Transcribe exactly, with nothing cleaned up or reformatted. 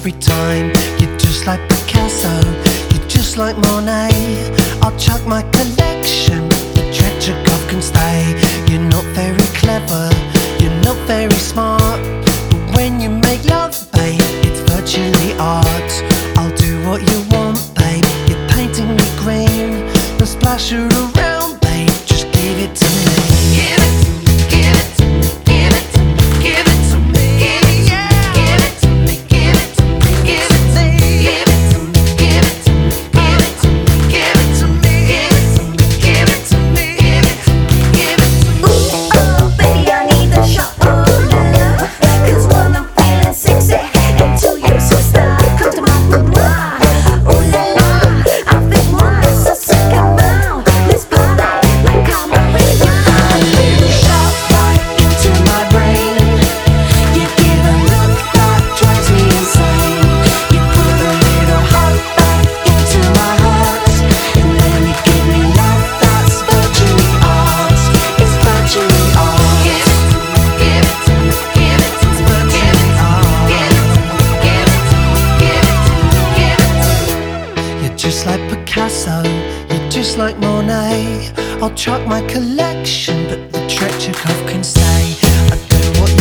every time. You're just like Picasso, you're just like Monet. I'll chuck my collection, the Tretyakov can stay. You're not very clever, you're not very smart, but when you make love, babe, it's virtually art. I'll do what you want, babe, you're painting me green. No splash it around, babe, just give it to me. Give it, give it, give it, give it to me. Give it, yeah. Give it to me, give it to me, give it to me. Give it to me, give it to me, give it to me, give it to me, give it to me, give it to me, give it to me. Ooh, oh, baby, I need a shot of love, 'cause when I'm feeling sexy, into your sister, come to my boudoir. Ooh la la, I think moi, so sick and round. Let's party like I'm a real shot right into my brain. You give a look that drives me insane. You put a little heart back into my heart, and then you give me love that's virtually art. It's virtually art. Give it to me, give it to me, give it to me, give it to me, give it to me, give it to me, give it to me, give it to me. You're just like Picasso, you're just like Monet. I'll chuck my collection, but the Tretyakov can stay. I do what